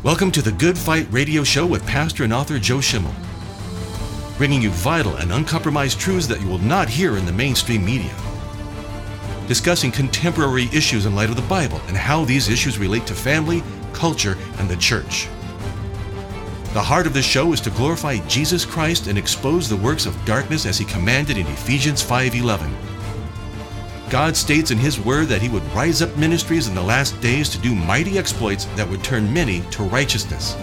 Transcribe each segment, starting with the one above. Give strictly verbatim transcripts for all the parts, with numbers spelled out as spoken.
Welcome to the Good Fight Radio Show with pastor and author Joe Schimmel, bringing you vital and uncompromised truths that you will not hear in the mainstream media, discussing contemporary issues in light of the Bible and how these issues relate to family, culture, and the church. The heart of the show is to glorify Jesus Christ and expose the works of darkness as he commanded in Ephesians five eleven. God states in his word that he would rise up ministries in the last days to do mighty exploits that would turn many to righteousness.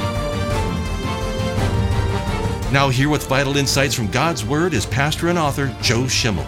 Now here with vital insights from God's word is pastor and author Joe Schimmel.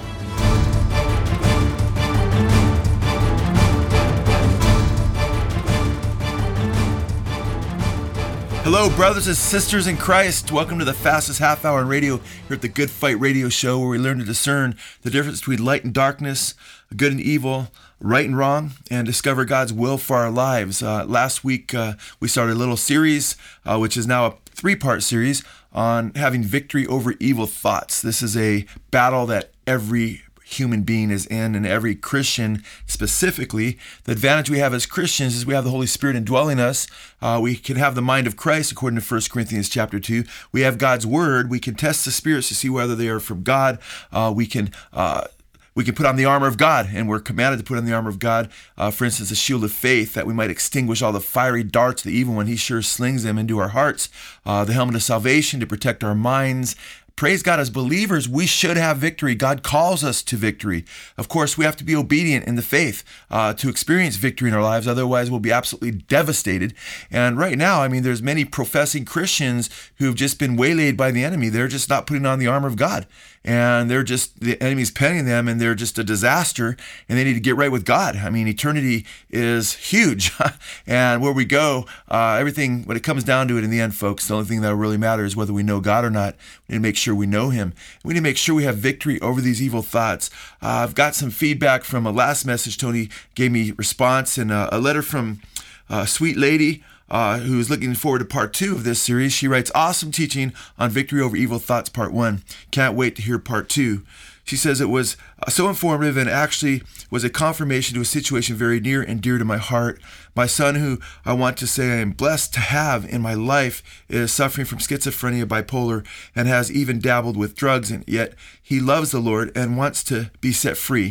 Hello, brothers and sisters in Christ. Welcome to the fastest half hour in radio here at the Good Fight Radio Show, where we learn to discern the difference between light and darkness, good and evil, right and wrong, and discover God's will for our lives. Uh, last week, uh, we started a little series, uh, which is now a three-part series on having victory over evil thoughts. This is a battle that every human being is in, and every Christian specifically. The advantage we have as Christians is we have the Holy Spirit indwelling us. Uh, we can have the mind of Christ, according to First Corinthians chapter two. We have God's word. We can test the spirits to see whether they are from God. Uh, we can uh, we can put on the armor of God, and we're commanded to put on the armor of God. Uh, for instance, the shield of faith, that we might extinguish all the fiery darts of the evil one. He sure slings them into our hearts. Uh, the helmet of salvation to protect our minds. Praise God, as believers, we should have victory. God calls us to victory. Of course, we have to be obedient in the faith uh, to experience victory in our lives. Otherwise, we'll be absolutely devastated. And right now, I mean, there's many professing Christians who've just been waylaid by the enemy. They're just not putting on the armor of God. And they're just, the enemy's penning them, and they're just a disaster, and they need to get right with God. I mean, eternity is huge. And where we go, uh, everything, when it comes down to it in the end, folks, the only thing that really matters is whether we know God or not. We need to make sure we know him. We need to make sure we have victory over these evil thoughts. Uh, I've got some feedback from a last message. Tony gave me response, and uh, a letter from a sweet lady Uh, who is looking forward to part two of this series. She writes, awesome teaching on victory over evil thoughts, part one. Can't wait to hear part two. She says it was uh, so informative and actually was a confirmation to a situation very near and dear to my heart. My son, who I want to say I am blessed to have in my life, is suffering from schizophrenia, bipolar, and has even dabbled with drugs, and yet he loves the Lord and wants to be set free.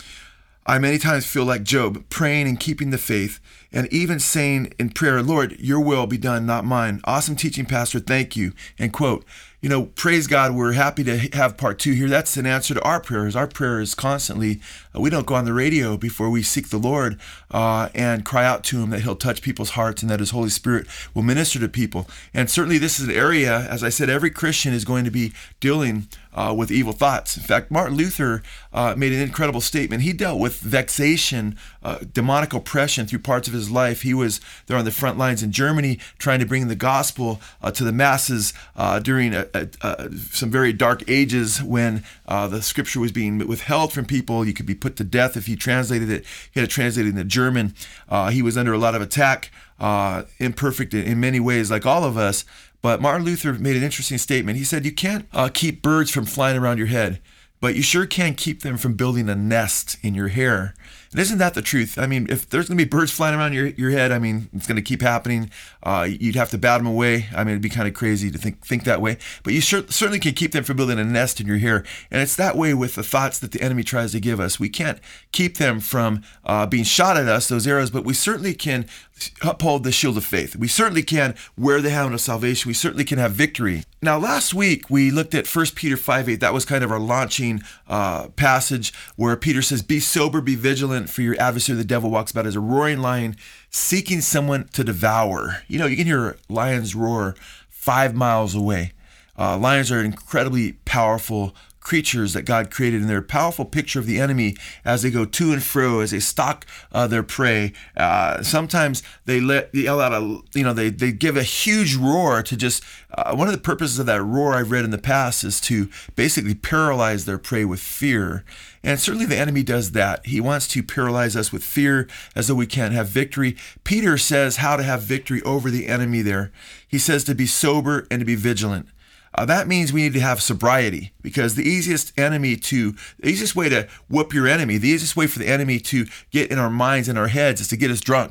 I many times feel like Job, praying and keeping the faith, and even saying in prayer, Lord, your will be done, not mine. Awesome teaching, Pastor. Thank you. And quote, you know, praise God, we're happy to have part two here. That's an answer to our prayers. Our prayer is constantly, uh, we don't go on the radio before we seek the Lord uh, and cry out to him that he'll touch people's hearts and that his Holy Spirit will minister to people. And certainly this is an area, as I said, every Christian is going to be dealing uh, with evil thoughts. In fact, Martin Luther uh, made an incredible statement. He dealt with vexation, uh, demonic oppression through parts of his life. He was there on the front lines in Germany trying to bring the gospel uh, to the masses uh, during a, a, a, some very dark ages when uh, the scripture was being withheld from people. You could be put to death if you translated it. He had it translated into German. Uh, he was under a lot of attack, uh, imperfect in many ways, like all of us. But Martin Luther made an interesting statement. He said, you can't uh, keep birds from flying around your head, but you sure can keep them from building a nest in your hair. And isn't that the truth? I mean, if there's going to be birds flying around your your head, I mean, it's going to keep happening. Uh, you'd have to bat them away. I mean, it'd be kind of crazy to think think that way. But you sure, certainly can keep them from building a nest in your hair. And it's that way with the thoughts that the enemy tries to give us. We can't keep them from uh, being shot at us, those arrows, but we certainly can uphold the shield of faith. We certainly can wear the helmet of salvation. We certainly can have victory. Now, last week, we looked at First Peter five eight. That was kind of our launching uh, passage where Peter says, be sober, be vigilant, for your adversary, the devil, walks about as a roaring lion, seeking someone to devour. You know, you can hear lions roar five miles away. Uh, lions are incredibly powerful creatures that God created, and they're a powerful picture of the enemy as they go to and fro, as they stalk uh, their prey. Uh, sometimes they let they yell out a, you know, they they give a huge roar to just. Uh, one of the purposes of that roar I've read in the past is to basically paralyze their prey with fear. And certainly the enemy does that. He wants to paralyze us with fear as though we can't have victory. Peter says how to have victory over the enemy there. He says to be sober and to be vigilant. Uh, that means we need to have sobriety, because the easiest enemy to, the easiest way to whoop your enemy, the easiest way for the enemy to get in our minds and our heads is to get us drunk.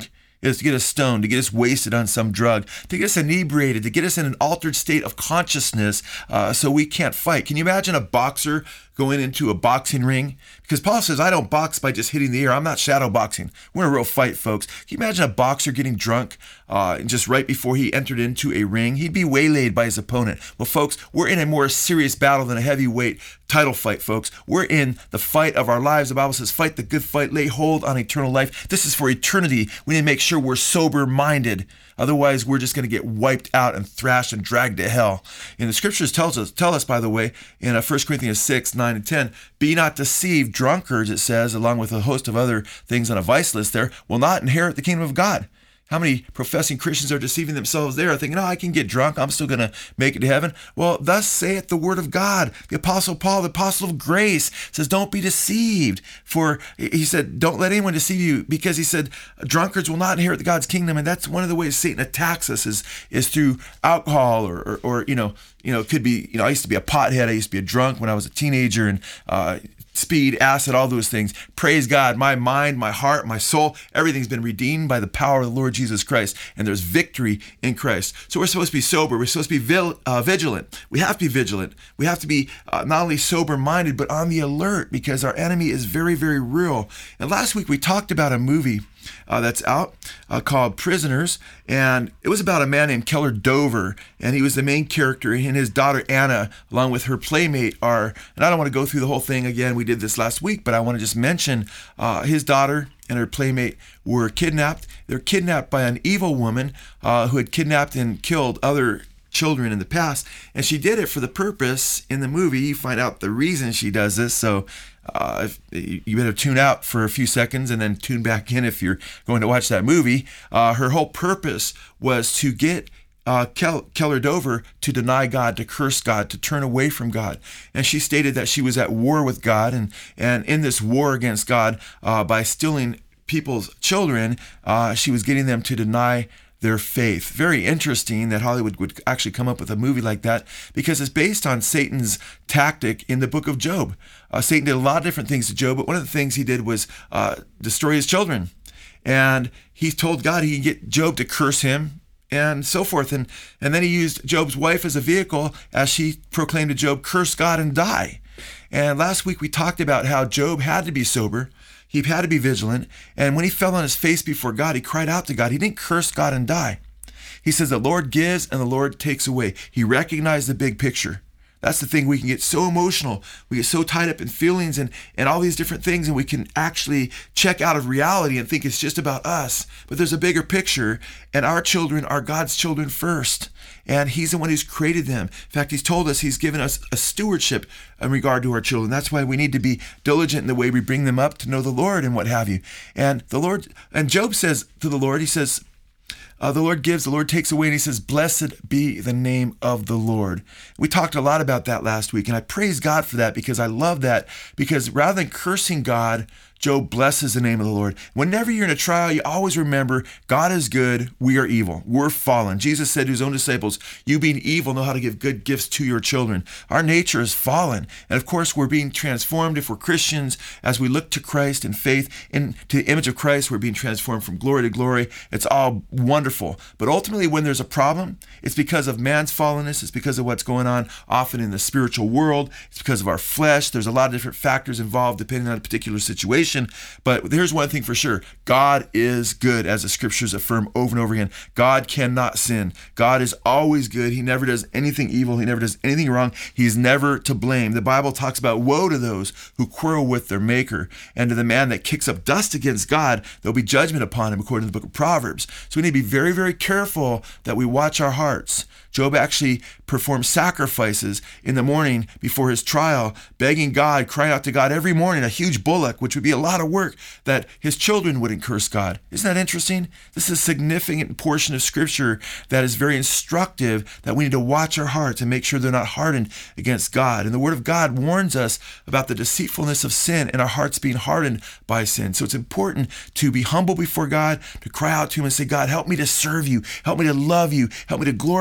is to get us stoned, to get us wasted on some drug, to get us inebriated, to get us in an altered state of consciousness uh, so we can't fight. Can you imagine a boxer going into a boxing ring? Because Paul says, I don't box by just hitting the air. I'm not shadow boxing. We're in a real fight, folks. Can you imagine a boxer getting drunk uh, just right before he entered into a ring? He'd be waylaid by his opponent. Well, folks, we're in a more serious battle than a heavyweight title fight, folks. We're in the fight of our lives. The Bible says, fight the good fight, lay hold on eternal life. This is for eternity. We need to make sure we're sober-minded. Otherwise, we're just going to get wiped out and thrashed and dragged to hell. And the scriptures tells us, tell us, by the way, in First Corinthians six, nine, and ten, be not deceived, drunkards, it says, along with a host of other things on a vice list there, will not inherit the kingdom of God. How many professing Christians are deceiving themselves there, thinking, oh, I can get drunk, I'm still going to make it to heaven? Well, thus saith the word of God. The Apostle Paul, the apostle of grace, says, don't be deceived. For, he said, don't let anyone deceive you, because he said, drunkards will not inherit God's kingdom. And that's one of the ways Satan attacks us is, is through alcohol or, or, or, you know, you know, it could be, you know, I used to be a pothead. I used to be a drunk when I was a teenager, and, uh, speed, acid, all those things. Praise God. My mind, my heart, my soul, everything's been redeemed by the power of the Lord Jesus Christ. And there's victory in Christ. So we're supposed to be sober. We're supposed to be vil- uh, vigilant. We have to be vigilant. We have to be uh, not only sober-minded, but on the alert, because our enemy is very, very real. And last week we talked about a movie Uh, that's out uh, called Prisoners, and it was about a man named Keller Dover, and he was the main character, and his daughter Anna, along with her playmate, are, and I don't want to go through the whole thing again, we did this last week, but I want to just mention uh, his daughter and her playmate were kidnapped. They're kidnapped by an evil woman uh, who had kidnapped and killed other children in the past, and she did it for the purpose. In the movie, you find out the reason she does this, so uh, you better tune out for a few seconds and then tune back in if you're going to watch that movie. Uh, her whole purpose was to get uh, Kel- Keller Dover to deny God, to curse God, to turn away from God. And she stated that she was at war with God, and, and in this war against God, uh, by stealing people's children, uh, she was getting them to deny their faith. Very interesting that Hollywood would actually come up with a movie like that, because it's based on Satan's tactic in the book of Job. Uh, Satan did a lot of different things to Job, but one of the things he did was uh, destroy his children. And he told God he could get Job to curse him and so forth. And, and then he used Job's wife as a vehicle as she proclaimed to Job, curse God and die. And last week we talked about how Job had to be sober. He had to be vigilant. And when he fell on his face before God, he cried out to God. He didn't curse God and die. He says, the Lord gives and the Lord takes away. He recognized the big picture. That's the thing. We can get so emotional. We get so tied up in feelings and, and all these different things, and we can actually check out of reality and think it's just about us. But there's a bigger picture, and our children are God's children first. And he's the one who's created them. In fact, he's told us he's given us a stewardship in regard to our children. That's why we need to be diligent in the way we bring them up to know the Lord and what have you. And the Lord, and Job says to the Lord, he says, Uh, the Lord gives, the Lord takes away, and he says, blessed be the name of the Lord. We talked a lot about that last week, and I praise God for that, because I love that, because rather than cursing God, Job blesses the name of the Lord. Whenever you're in a trial, you always remember, God is good, we are evil, we're fallen. Jesus said to his own disciples, you being evil know how to give good gifts to your children. Our nature is fallen, and of course we're being transformed if we're Christians. As we look to Christ in faith, into the image of Christ, we're being transformed from glory to glory. It's all wonderful. But ultimately, when there's a problem, it's because of man's fallenness. It's because of what's going on often in the spiritual world. It's because of our flesh. There's a lot of different factors involved depending on a particular situation. But here's one thing for sure. God is good, as the scriptures affirm over and over again. God cannot sin. God is always good. He never does anything evil. He never does anything wrong. He's never to blame. The Bible talks about woe to those who quarrel with their maker, and to the man that kicks up dust against God, there'll be judgment upon him, according to the book of Proverbs. So we need to be very, very careful that we watch our hearts. Job actually performed sacrifices in the morning before his trial, begging God, crying out to God every morning, a huge bullock, which would be a lot of work, that his children wouldn't curse God. Isn't that interesting? This is a significant portion of Scripture that is very instructive, that we need to watch our hearts and make sure they're not hardened against God. And the Word of God warns us about the deceitfulness of sin and our hearts being hardened by sin. So it's important to be humble before God, to cry out to him and say, God, help me to serve you. Help me to love you. Help me to glorify you.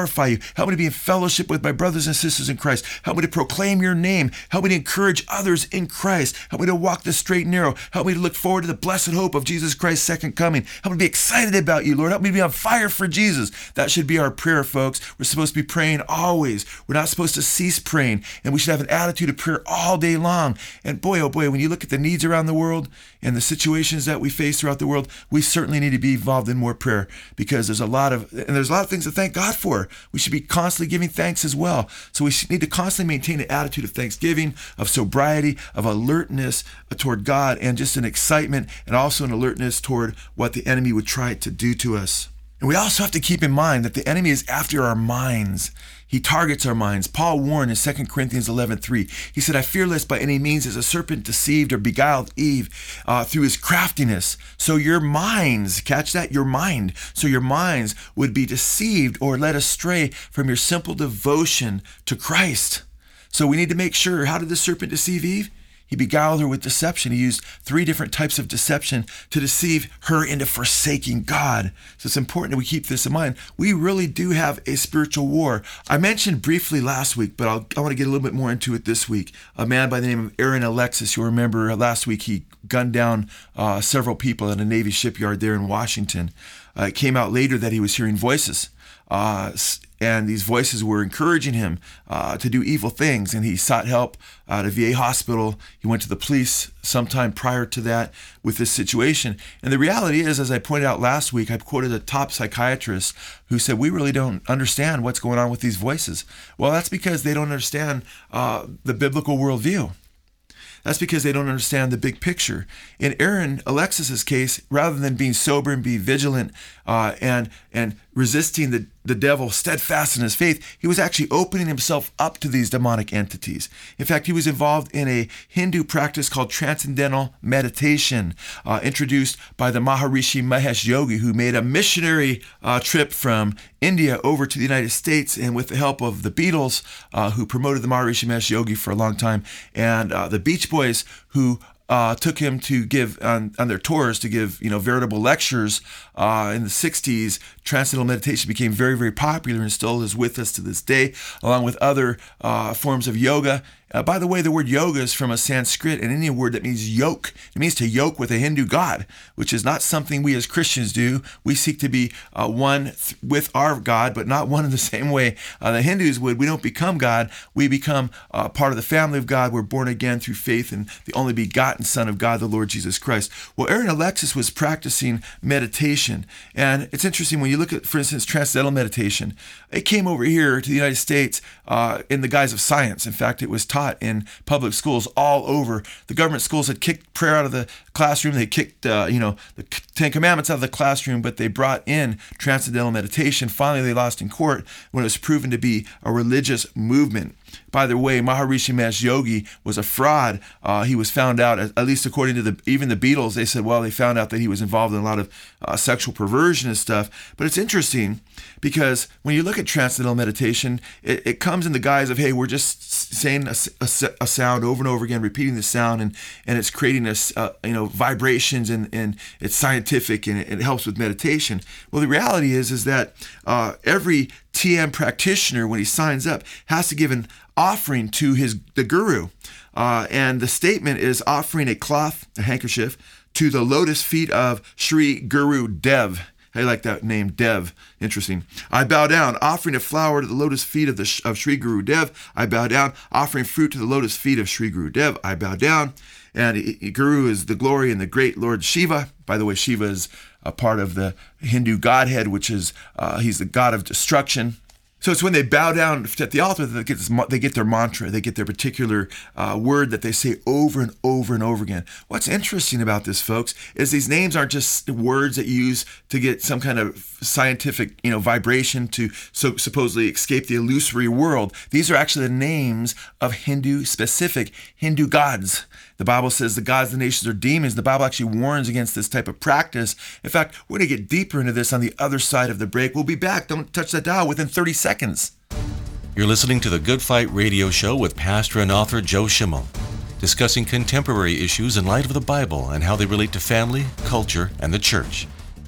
Help me to be in fellowship with my brothers and sisters in Christ. Help me to proclaim your name. Help me to encourage others in Christ. Help me to walk the straight and narrow. Help me to look forward to the blessed hope of Jesus Christ's second coming. Help me to be excited about you, Lord. Help me to be on fire for Jesus. That should be our prayer, folks. We're supposed to be praying always. We're not supposed to cease praying, and we should have an attitude of prayer all day long. And boy, oh boy, when you look at the needs around the world and the situations that we face throughout the world, we certainly need to be involved in more prayer, because there's a lot of, and there's a lot of things to thank God for. We should be constantly giving thanks as well. So we need to constantly maintain an attitude of thanksgiving, of sobriety, of alertness toward God, and just an excitement, and also an alertness toward what the enemy would try to do to us. And we also have to keep in mind that the enemy is after our minds. He targets our minds. Paul warned in Second Corinthians eleven three. He said, I fear lest by any means as a serpent deceived or beguiled Eve uh, through his craftiness. So your minds, catch that, your mind. So your minds would be deceived or led astray from your simple devotion to Christ. So we need to make sure, how did the serpent deceive Eve? He beguiled her with deception. He used three different types of deception to deceive her into forsaking God. So it's important that we keep this in mind. We really do have a spiritual war. I mentioned briefly last week, but I'll, I want to get a little bit more into it this week. A man by the name of Aaron Alexis, you'll remember last week he gunned down uh, several people at a Navy shipyard there in Washington. Uh, it came out later that he was hearing voices. Uh, and these voices were encouraging him uh, to do evil things, and he sought help at a V A hospital. He went to the police sometime prior to that with this situation. And the reality is, as I pointed out last week, I quoted a top psychiatrist who said, we really don't understand what's going on with these voices. Well, that's because they don't understand uh, the biblical worldview. That's because they don't understand the big picture. In Aaron Alexis's case, rather than being sober and be vigilant uh, and and resisting the, the devil steadfast in his faith, he was actually opening himself up to these demonic entities. In fact, he was involved in a Hindu practice called transcendental meditation, uh, introduced by the Maharishi Mahesh Yogi, who made a missionary uh, trip from India over to the United States, and with the help of the Beatles, uh, who promoted the Maharishi Mahesh Yogi for a long time, and uh, the Beach Boys, who Uh, took him to give on, on their tours to give, you know, veritable lectures uh, in the sixties. Transcendental meditation became very, very popular and still is with us to this day, along with other uh, forms of yoga. Uh, by the way, the word yoga is from a Sanskrit, and Indian word that means yoke. It means to yoke with a Hindu god, which is not something we as Christians do. We seek to be uh, one th- with our God, but not one in the same way uh, the Hindus would. We don't become God. We become uh, part of the family of God. We're born again through faith in the only begotten Son of God, the Lord Jesus Christ. Well, Aaron Alexis was practicing meditation. And it's interesting when you look at, for instance, transcendental meditation. It came over here to the United States uh, in the guise of science. In fact, it was taught in public schools all over. The government schools had kicked prayer out of the classroom. They kicked, uh, you know, the Ten Commandments out of the classroom, but they brought in transcendental meditation. Finally, they lost in court when it was proven to be a religious movement. By the way, Maharishi Mahesh Yogi was a fraud. Uh, he was found out, at least according to the even the Beatles, they said, well, they found out that he was involved in a lot of uh, sexual perversion and stuff. But it's interesting because when you look at transcendental meditation, it, it comes in the guise of, hey, we're just saying a, a, a sound over and over again, repeating the sound, and, and it's creating a, uh, you know, vibrations, and, and it's scientific, and it, it helps with meditation. Well, the reality is, is that uh, every T M practitioner, when he signs up, has to give an offering to his the guru. Uh, and the statement is offering a cloth, a handkerchief, to the lotus feet of Sri Guru Dev. I like that name, Dev. Interesting. I bow down, offering a flower to the lotus feet of the of Sri Guru Dev. I bow down, offering fruit to the lotus feet of Sri Guru Dev. I bow down. And Guru is the glory and the great Lord Shiva. By the way, Shiva is a part of the Hindu godhead, which is, uh, he's the god of destruction. So it's when they bow down at the altar that they get, this, they get their mantra, they get their particular uh, word that they say over and over and over again. What's interesting about this, folks, is these names aren't just words that you use to get some kind of scientific, you know, vibration to so supposedly escape the illusory world. These are actually the names of Hindu-specific Hindu gods. The Bible says the gods of the nations are demons. The Bible actually warns against this type of practice. In fact, we're going to get deeper into this on the other side of the break. We'll be back. Don't touch that dial within thirty seconds. You're listening to the Good Fight Radio Show with pastor and author Joe Schimmel, discussing contemporary issues in light of the Bible and how they relate to family, culture, and the church.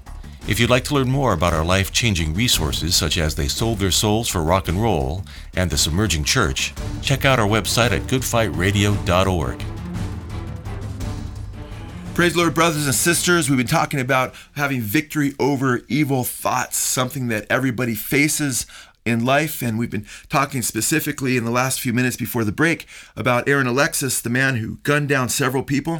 If you'd like to learn more about our life-changing resources, such as They Sold Their Souls for Rock and Roll and The Submerging Church, check out our website at good fight radio dot org. Praise the Lord, brothers and sisters. We've been talking about having victory over evil thoughts, something that everybody faces in life, and we've been talking specifically in the last few minutes before the break about Aaron Alexis, the man who gunned down several people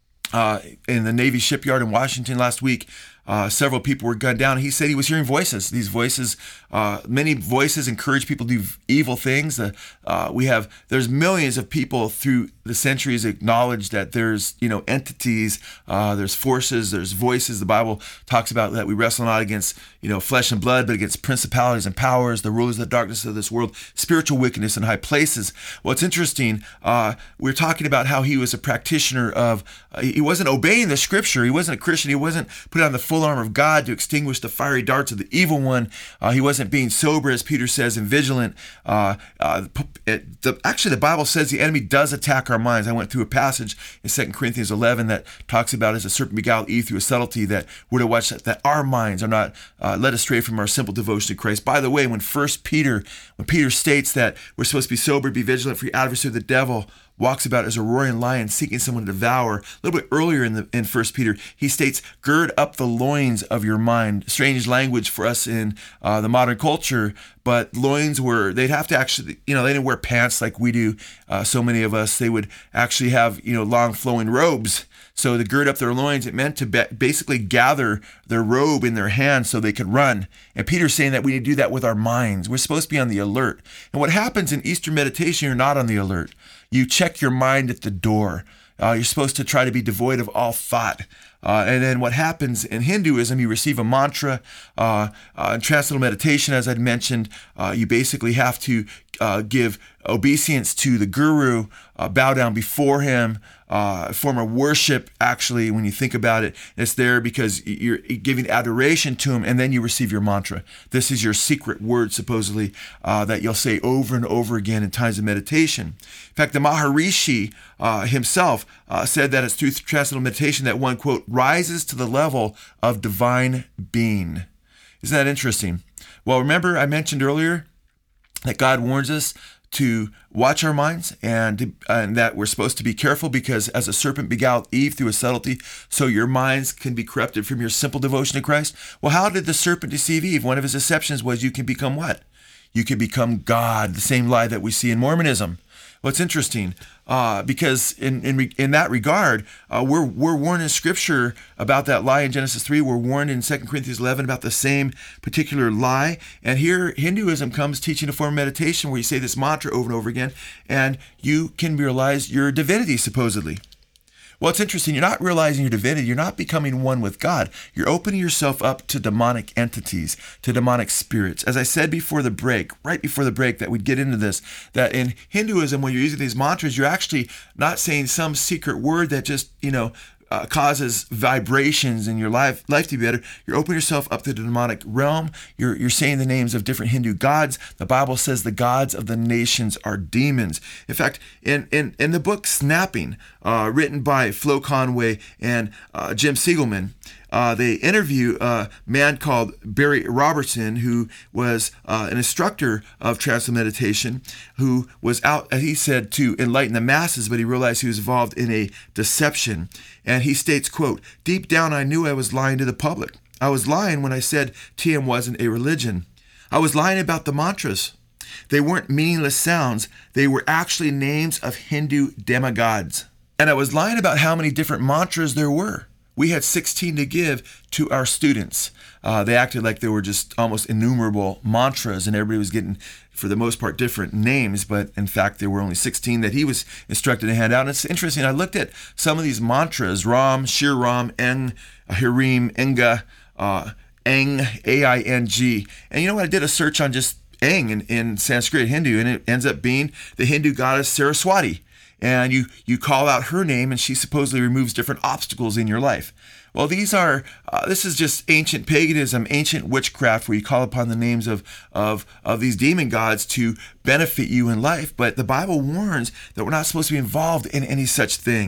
uh, in the Navy shipyard in Washington last week. Uh, several people were gunned down. He said he was hearing voices. These voices, uh, many voices encourage people to do evil things. Uh, uh, we have, there's millions of people through the centuries acknowledge that there's, you know, entities, uh, there's forces, there's voices. The Bible talks about that we wrestle not against, you know, flesh and blood, but against principalities and powers, the rulers of the darkness of this world, spiritual wickedness in high places. Well, it's interesting. Uh, we're talking about how he was a practitioner of, uh, he wasn't obeying the scripture. He wasn't a Christian. He wasn't put on the full armor of God to extinguish the fiery darts of the evil one. Uh, he wasn't being sober, as Peter says, and vigilant. Uh, uh, it, the, actually, the Bible says the enemy does attack our minds. I went through a passage in Second Corinthians eleven that talks about, as the serpent beguiled Eve through a subtlety, that we're to watch that, that our minds are not uh, led astray from our simple devotion to Christ. By the way, when First Peter, when Peter states that we're supposed to be sober, be vigilant, for your adversary the devil walks about as a roaring lion seeking someone to devour. A little bit earlier in the in First Peter, he states, gird up the loins of your mind. Strange language for us in uh, the modern culture, but loins were, they'd have to actually, you know, they didn't wear pants like we do, uh, so many of us. They would actually have, you know, long flowing robes. So to gird up their loins, it meant to be- basically gather their robe in their hands so they could run. And Peter's saying that we need to do that with our minds. We're supposed to be on the alert. And what happens in Eastern meditation, you're not on the alert. You check your mind at the door. Uh, you're supposed to try to be devoid of all thought. Uh, and then what happens in Hinduism, you receive a mantra. Uh, uh, in transcendental meditation, as I'd mentioned, uh, you basically have to uh, give obeisance to the guru, uh, bow down before him, uh, a form of worship, actually, when you think about it. It's there because you're giving adoration to him, and then you receive your mantra. This is your secret word, supposedly, uh, that you'll say over and over again in times of meditation. In fact, the Maharishi uh, himself uh, said that it's through transcendental meditation that one, quote, rises to the level of divine being. Isn't that interesting? Well, remember I mentioned earlier that God warns us to watch our minds, and, and that we're supposed to be careful because as a serpent beguiled Eve through a subtlety, so your minds can be corrupted from your simple devotion to Christ. Well, how did the serpent deceive Eve? One of his deceptions was you can become what? You can become God, the same lie that we see in Mormonism. Well, it's interesting uh, because in in in that regard, uh, we're we're warned in Scripture about that lie in Genesis three. We're warned in Second Corinthians eleven about the same particular lie. And here, Hinduism comes teaching a form of meditation where you say this mantra over and over again, and you can realize your divinity, supposedly. Well, it's interesting. You're not realizing your divinity. You're not becoming one with God. You're opening yourself up to demonic entities, to demonic spirits. As I said before the break, right before the break, that we'd get into this, that in Hinduism, when you're using these mantras, you're actually not saying some secret word that just, you know, Uh, causes vibrations in your life life to be better. You're opening yourself up to the demonic realm. You're you're saying the names of different Hindu gods. The Bible says the gods of the nations are demons. In fact, in in, in the book Snapping, uh, written by Flo Conway and uh, Jim Siegelman, Uh, they interview a man called Barry Robertson, who was uh, an instructor of transcendental meditation, who was out, as he said, to enlighten the masses, but he realized he was involved in a deception. And he states, quote, deep down I knew I was lying to the public. I was lying when I said T M wasn't a religion. I was lying about the mantras. They weren't meaningless sounds. They were actually names of Hindu demigods. And I was lying about how many different mantras there were. We had sixteen to give to our students. Uh, they acted like they were just almost innumerable mantras, and everybody was getting, for the most part, different names. But in fact, there were only sixteen that he was instructed to hand out. And it's interesting. I looked at some of these mantras: Ram, Shir Ram, Eng, Hirim, Enga, uh, Eng, A I N G. And you know what? I did a search on just Eng in, in Sanskrit Hindu, and it ends up being the Hindu goddess Saraswati. And you, you call out her name, and she supposedly removes different obstacles in your life. Well, these are, uh, this is just ancient paganism, ancient witchcraft, where you call upon the names of, of, of these demon gods to benefit you in life. But the Bible warns that we're not supposed to be involved in any such thing.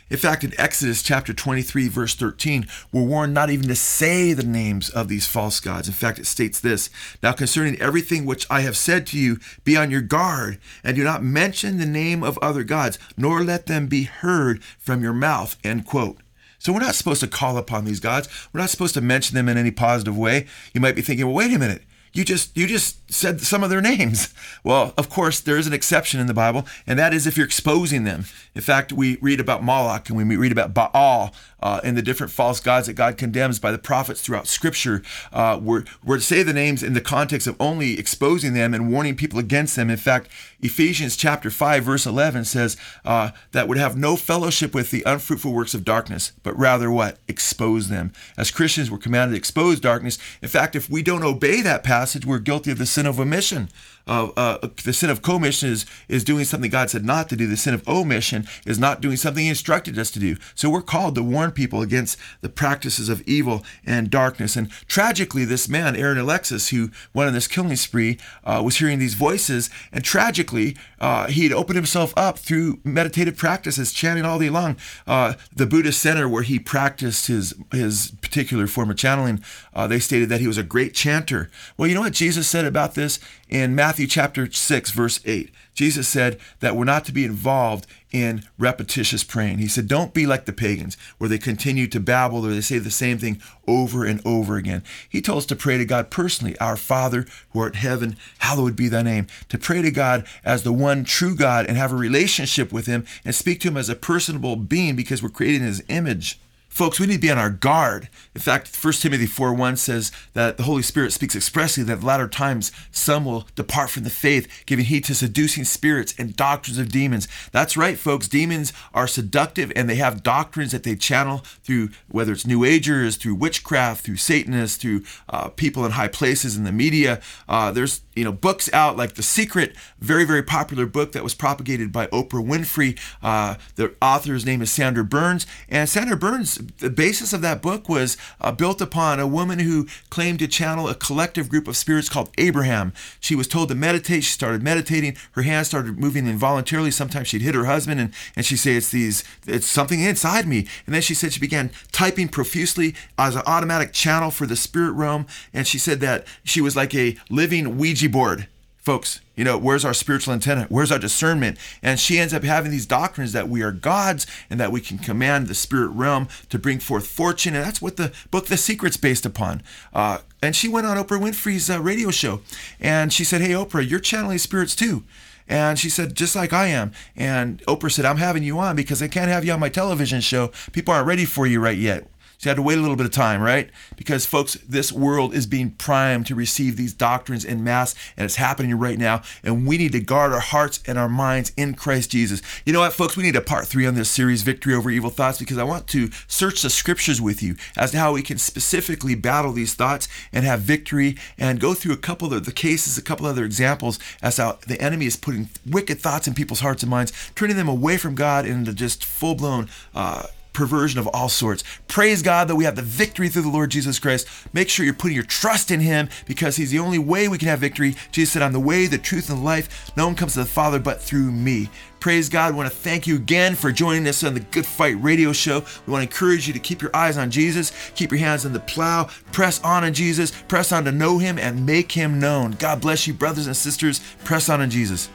In fact, in Exodus chapter twenty-three, verse thirteen, we're warned not even to say the names of these false gods. In fact, it states this: "Now concerning everything which I have said to you, be on your guard, and do not mention the name of other gods, nor let them be heard from your mouth." End quote. So we're not supposed to call upon these gods. We're not supposed to mention them in any positive way. You might be thinking, well, wait a minute. You just you just said some of their names. Well, of course, there is an exception in the Bible, and that is if you're exposing them. In fact, we read about Moloch and we read about Baal uh, and the different false gods that God condemns by the prophets throughout Scripture. Uh, we're, we're to say the names in the context of only exposing them and warning people against them. In fact, Ephesians chapter five, verse eleven says uh, that would have no fellowship with the unfruitful works of darkness, but rather what? Expose them. As Christians, we're commanded to expose darkness. In fact, if we don't obey that passage, we're guilty of the sin of omission. Uh, uh, the sin of commission is, is doing something God said not to do. The sin of omission is not doing something He instructed us to do. So we're called to warn people against the practices of evil and darkness. And tragically, this man, Aaron Alexis, who went on this killing spree, uh, was hearing these voices. And tragically, uh, he'd opened himself up through meditative practices, chanting all day long. Uh, the Buddhist center where he practiced his, his particular form of channeling, uh, they stated that he was a great chanter. Well, you know what Jesus said about this? In Matthew chapter six, verse eight, Jesus said that we're not to be involved in repetitious praying. He said, don't be like the pagans, where they continue to babble or they say the same thing over and over again. He told us to pray to God personally, "Our Father who art in heaven, hallowed be thy name." To pray to God as the one true God and have a relationship with Him and speak to Him as a personable being because we're created in His image. Folks, we need to be on our guard. In fact, First Timothy four one says that the Holy Spirit speaks expressly that at latter times some will depart from the faith, giving heed to seducing spirits and doctrines of demons. That's right, folks. Demons are seductive, and they have doctrines that they channel through, whether it's New Agers, through witchcraft, through Satanists, through uh, people in high places in the media. Uh, there's you know books out like The Secret, very, very popular book that was propagated by Oprah Winfrey. Uh, the author's name is Sandra Burns, and Sandra Burns, the basis of that book was uh, built upon a woman who claimed to channel a collective group of spirits called Abraham. She was told to meditate. She started meditating. Her hands started moving involuntarily. Sometimes she'd hit her husband, and, and she'd say, it's these, it's something inside me. And then she said she began typing profusely as an automatic channel for the spirit realm. And she said that she was like a living Ouija board. Folks, you know, where's our spiritual antenna? Where's our discernment? And she ends up having these doctrines that we are gods and that we can command the spirit realm to bring forth fortune. And that's what the book The Secret's based upon. Uh, and she went on Oprah Winfrey's uh, radio show. And she said, "Hey, Oprah, you're channeling spirits too." And she said, "Just like I am." And Oprah said, "I'm having you on because I can't have you on my television show. People aren't ready for you right yet." She had to wait a little bit of time, right? Because, folks, this world is being primed to receive these doctrines en masse, and it's happening right now. And we need to guard our hearts and our minds in Christ Jesus. You know what, folks? We need a part three on this series, Victory Over Evil Thoughts, because I want to search the Scriptures with you as to how we can specifically battle these thoughts and have victory, and go through a couple of the cases, a couple other examples as how the enemy is putting wicked thoughts in people's hearts and minds, turning them away from God into just full-blown uh perversion of all sorts. Praise God that we have the victory through the Lord Jesus Christ. Make sure you're putting your trust in Him because He's the only way we can have victory. Jesus said, "I'm the way, the truth, and the life. No one comes to the Father but through me." Praise God. We want to thank you again for joining us on the Good Fight Radio Show. We want to encourage you to keep your eyes on Jesus, keep your hands on the plow, press on in Jesus, press on to know Him and make Him known. God bless you, brothers and sisters. Press on in Jesus.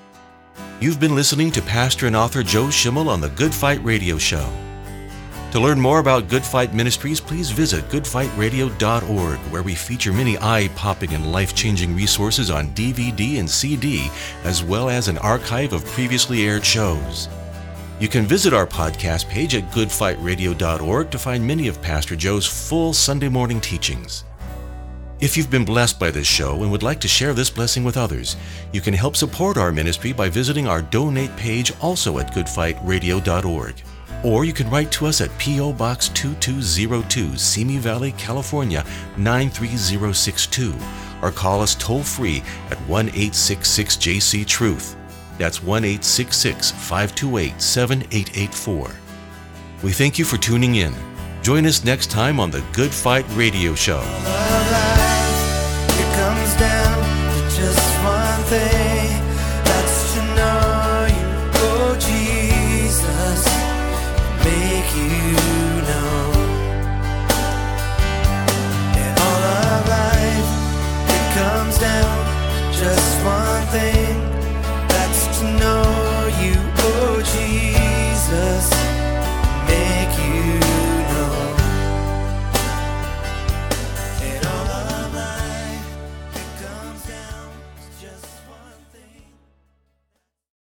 You've been listening to pastor and author Joe Schimmel on the Good Fight Radio Show. To learn more about Good Fight Ministries, please visit good fight radio dot org, where we feature many eye-popping and life-changing resources on D V D and C D, as well as an archive of previously aired shows. You can visit our podcast page at good fight radio dot org to find many of Pastor Joe's full Sunday morning teachings. If you've been blessed by this show and would like to share this blessing with others, you can help support our ministry by visiting our donate page also at good fight radio dot org. Or you can write to us at P O Box two two zero two, Simi Valley, California nine three zero six two, or call us toll-free at one eight six six J C Truth. That's one eight six six, five two eight, seven eight eight four. We thank you for tuning in. Join us next time on the Good Fight Radio Show. All of life, it comes down to just one thing.